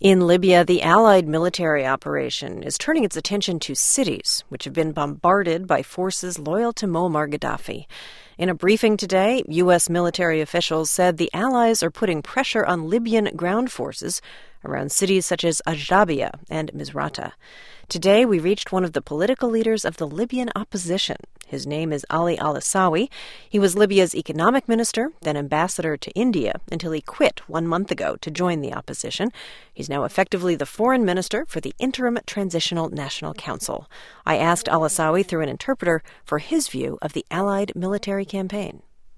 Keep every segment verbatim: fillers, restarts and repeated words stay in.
In Libya, the Allied military operation is turning its attention to cities which have been bombarded by forces loyal to Muammar Gaddafi. In a briefing today, U S military officials said the Allies are putting pressure on Libyan ground forces around cities such as Ajdabiya and Misrata. Today, we reached one of the political leaders of the Libyan opposition. His name is Ali al-Asawi. He was Libya's economic minister, then ambassador to India, until he quit one month ago to join the opposition. He's now effectively the foreign minister for the Interim Transitional National Council. I asked al-Asawi through an interpreter for his view of the Allied military campaign.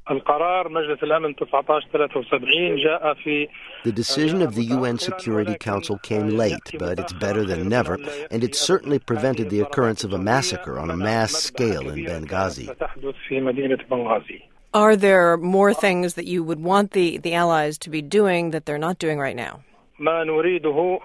The decision of the U N Security Council came late, but it's better than never, and it certainly prevented the occurrence of a massacre on a mass scale in Benghazi. Are there more things that you would want the, the Allies to be doing that they're not doing right now? What we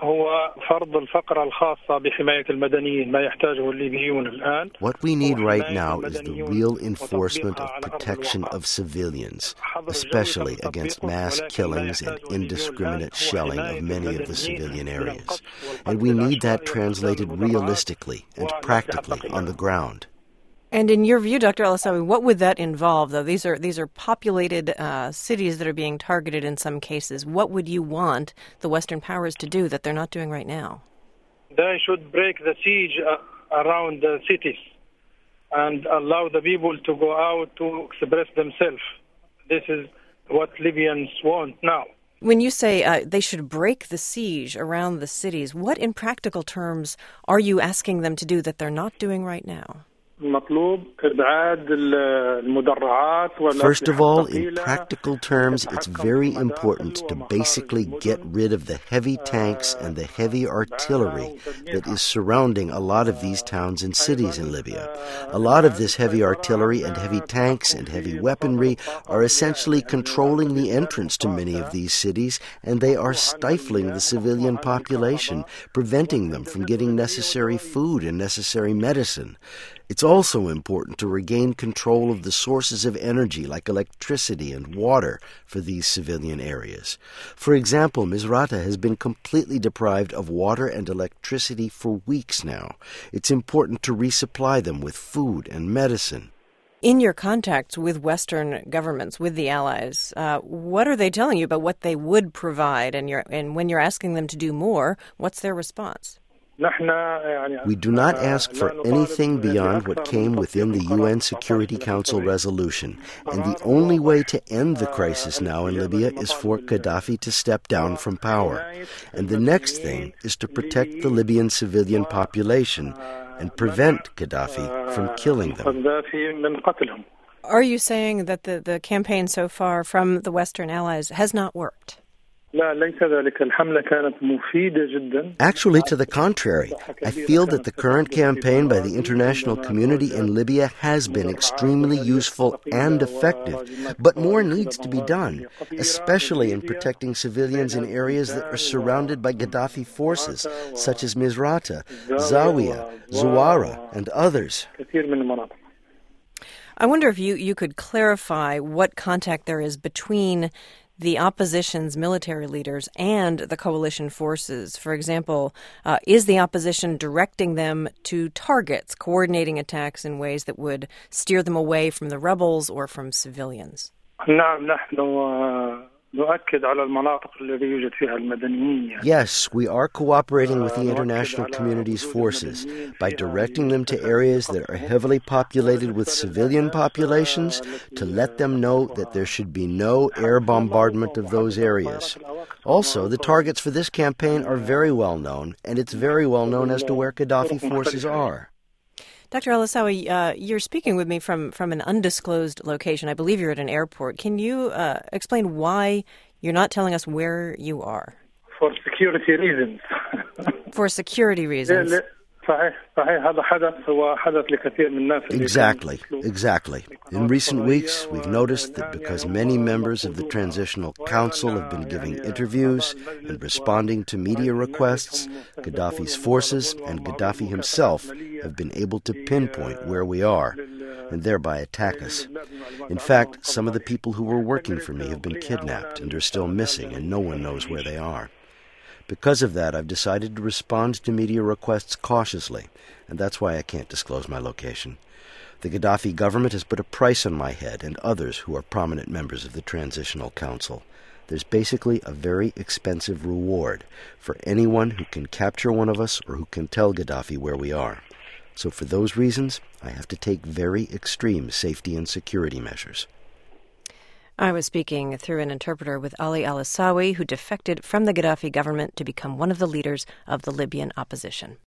need right now is the real enforcement of protection of civilians, especially against mass killings and indiscriminate shelling of many of the civilian areas. And we need that translated realistically and practically on the ground. And in your view, Doctor al-Asawi, what would that involve, though? These are these are populated uh, cities that are being targeted in some cases. What would you want the Western powers to do that they're not doing right now? They should break the siege uh, around the cities and allow the people to go out to express themselves. This is what Libyans want now. When you say uh, they should break the siege around the cities, what in practical terms are you asking them to do that they're not doing right now? First of all, in practical terms, it's very important to basically get rid of the heavy tanks and the heavy artillery that is surrounding a lot of these towns and cities in Libya. A lot of this heavy artillery and heavy tanks and heavy weaponry are essentially controlling the entrance to many of these cities, and they are stifling the civilian population, preventing them from getting necessary food and necessary medicine. It's also important to regain control of the sources of energy like electricity and water for these civilian areas. For example, Misrata has been completely deprived of water and electricity for weeks now. It's important to resupply them with food and medicine. In your contacts with Western governments, with the Allies, uh, what are they telling you about what they would provide? And, you're, and when you're asking them to do more, what's their response? We do not ask for anything beyond what came within the U N Security Council resolution, and the only way to end the crisis now in Libya is for Gaddafi to step down from power. And the next thing is to protect the Libyan civilian population and prevent Gaddafi from killing them. Are you saying that the, the campaign so far from the Western Allies has not worked? Actually, to the contrary, I feel that the current campaign by the international community in Libya has been extremely useful and effective, but more needs to be done, especially in protecting civilians in areas that are surrounded by Gaddafi forces, such as Misrata, Zawiya, Zuwara, and others. I wonder if you, you could clarify what contact there is between the opposition's military leaders and the coalition forces. For example, uh, is the opposition directing them to targets, coordinating attacks in ways that would steer them away from the rebels or from civilians? Yes, we are cooperating with the international community's forces by directing them to areas that are heavily populated with civilian populations to let them know that there should be no air bombardment of those areas. Also, the targets for this campaign are very well known, and it's very well known as to where Gaddafi forces are. Doctor al-Asawi, uh, you're speaking with me from, from an undisclosed location. I believe you're at an airport. Can you uh, explain why you're not telling us where you are? For security reasons. For security reasons. Exactly, exactly. In recent weeks, we've noticed that because many members of the Transitional Council have been giving interviews and responding to media requests, Gaddafi's forces and Gaddafi himself have been able to pinpoint where we are and thereby attack us. In fact, some of the people who were working for me have been kidnapped and are still missing, and no one knows where they are. Because of that, I've decided to respond to media requests cautiously, and that's why I can't disclose my location. The Gaddafi government has put a price on my head and others who are prominent members of the Transitional Council. There's basically a very expensive reward for anyone who can capture one of us or who can tell Gaddafi where we are. So for those reasons, I have to take very extreme safety and security measures. I was speaking through an interpreter with Ali Al-Asawi, who defected from the Gaddafi government to become one of the leaders of the Libyan opposition.